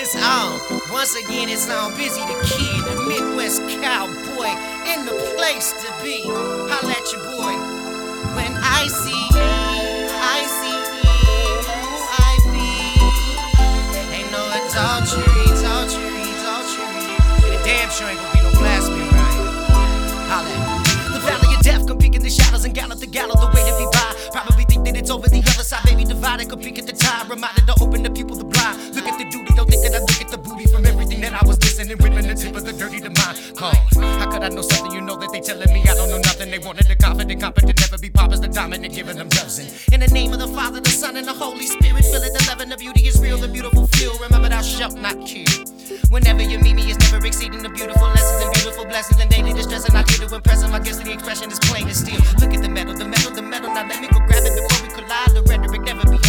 it's on. Once again, it's on. Busy the Kid, the Midwest cowboy, in the place to be. Holla at your boy. When I see you, I see you, I be. Ain't no adultery. And damn sure ain't gonna be no blasphemy right here. Holla at me. The valley of death, come peek in the shadows and gallop the way to be by. Probably think that it's over the other side, baby, divided, come peek at the time. Reminded to open the people the blind. Look at the duty, don't think that I look at the booty from everything that I was listening with, and the tip of the dirty to mine. Cause how could I know something? You know that they telling me I don't know nothing. They wanted the confident, competent, never be poppers, the dominant, giving them dozen. In the name of the Father, the Son, and the Holy Spirit, feel it, the love and the beauty is real, the beautiful feel. Remember thou shalt not kill. Whenever you meet me, it's never exceeding the beautiful lessons and beautiful blessings and daily distress. And I here to impress them. I guess the expression is plain and still. Look at the metal. Now let me go grab it before we collide. The rhetoric never be